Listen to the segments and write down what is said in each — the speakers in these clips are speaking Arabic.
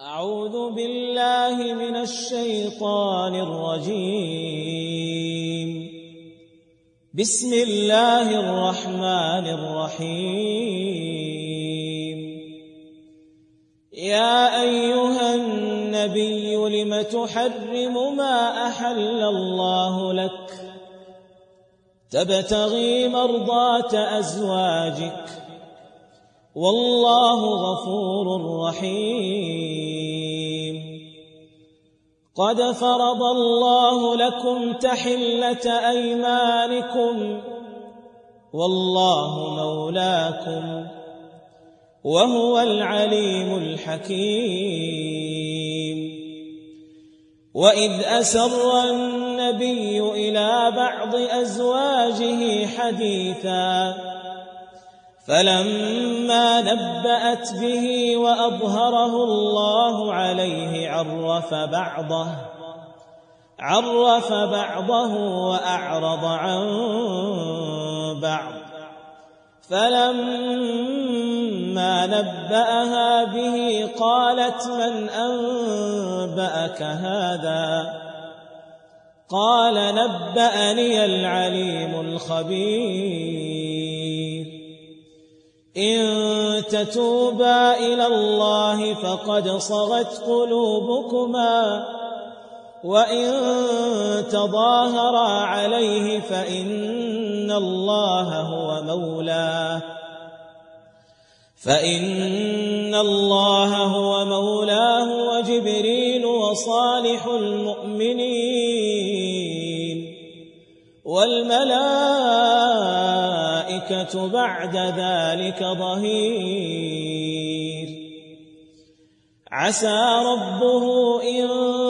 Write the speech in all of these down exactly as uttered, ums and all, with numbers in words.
أعوذ بالله من الشيطان الرجيم. بسم الله الرحمن الرحيم. يا أيها النبي لم تحرم ما أحل الله لك تبتغي مرضات أزواجك والله غفور رحيم. قد فرض الله لكم تحلة أيمانكم والله مولاكم وهو العليم الحكيم. وإذ أسر النبي إلى بعض أزواجه حديثا فلما نبأت به وأظهره الله عليه عرف بعضه عرف بعضه وأعرض عن بعض. فلما نبأها به قالت من أنبأك هذا؟ قال نبأني العليم الخبير. إن تتوبا إلى الله فقد صغت قلوبكما وإن تظاهرا عليه فإن الله هو مولاه فإن الله هو مولاه وجبريل وصالح المؤمنين والملائكة بعد ذلك ظهير. عسى ربه إن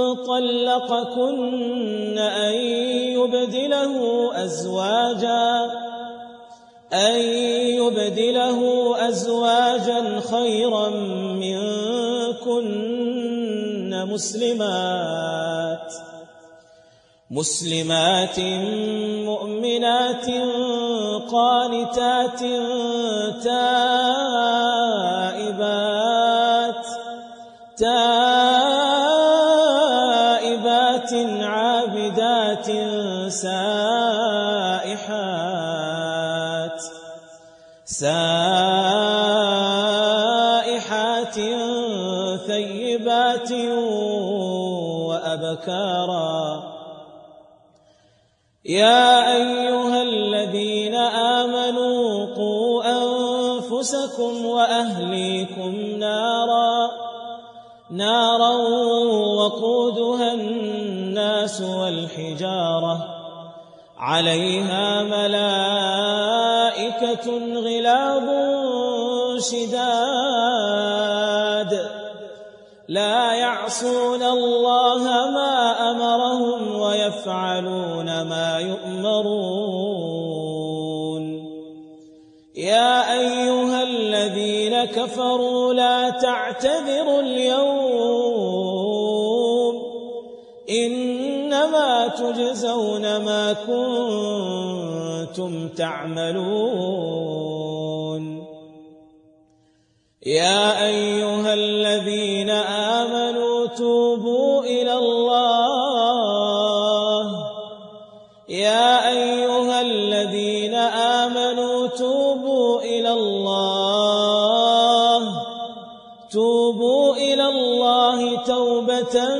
طلقكن أن يبدله أزواجا أن يبدله أزواجا خيرا منكن مسلمات مسلمات مؤمنات قانتات تائبات تائبات عابدات سائحات سائحات ثيبات وأبكارا. يا أيها الذين آمنوا قوا أنفسكم وأهليكم نارا نارا وقودها الناس والحجارة عليها ملائكة غلاظ شداد لا يعصون الله ما أمرهم ويفعلون ما يؤمرون. يا أيها الذين كفروا لا تعتذروا اليوم إنما تجزون ما كنتم تعملون. يا أيها الذين آمنوا توبوا إلى الله يا أيها الذين آمنوا توبوا إلى الله توبوا إلى الله توبة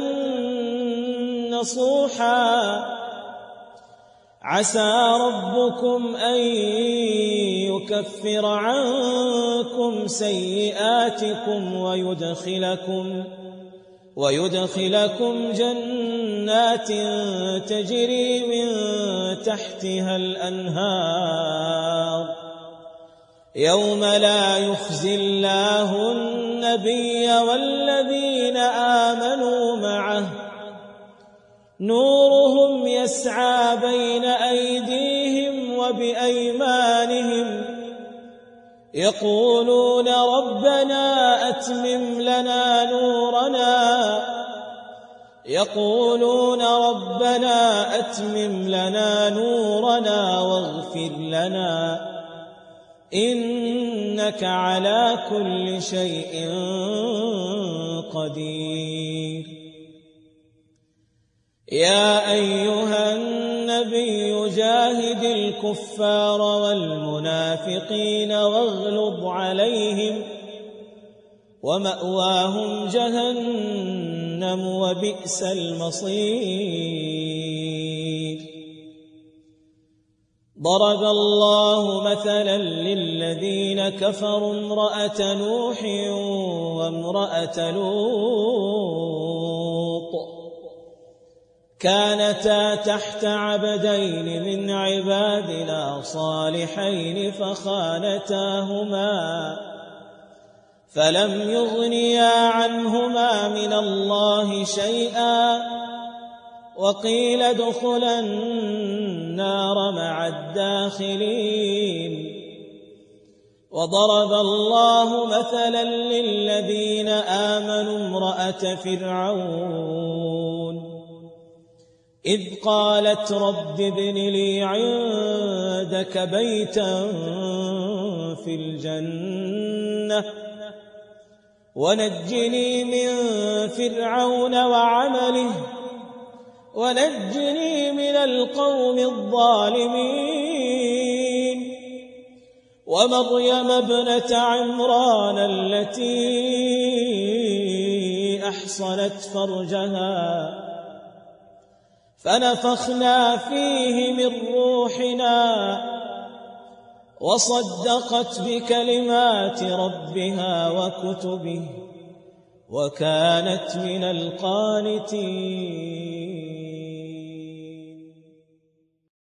نصوحا عسى ربكم أن يكفر عنكم سيئاتكم ويدخلكم ويدخلكم جنات تجري من تحتها الأنهار يوم لا يخزي الله النبي والذين آمنوا معه نورهم يسعى بين أيديهم وبأيمانهم يقولون ربنا أتمم لنا نورنا يقولون ربنا أتمم لنا نورنا واغفر لنا إنك على كل شيء قدير. يا أيها النبي جاهد الكفار والمنافقين واغلظ عليهم ومأواهم جهنم وبئس المصير. ضرب الله مثلا للذين كفروا امرأة نوح وامرأة لوط كانتا تحت عبدين من عبادنا صالحين فخانتاهما فلم يغنيا عنهما من الله شيئا وقيل ادخلا النار مع الداخلين. وضرب الله مثلا للذين آمنوا امرأة فرعون إذ قالت رب ابن لي عندك بيتا في الجنة ونجني من فرعون وعمله ونجني من القوم الظالمين. ومريم ابنة عمران التي أحصنت فرجها فنفخنا فيه من روحنا وصدقت بكلمات ربها وكتبه وكانت من القانتين.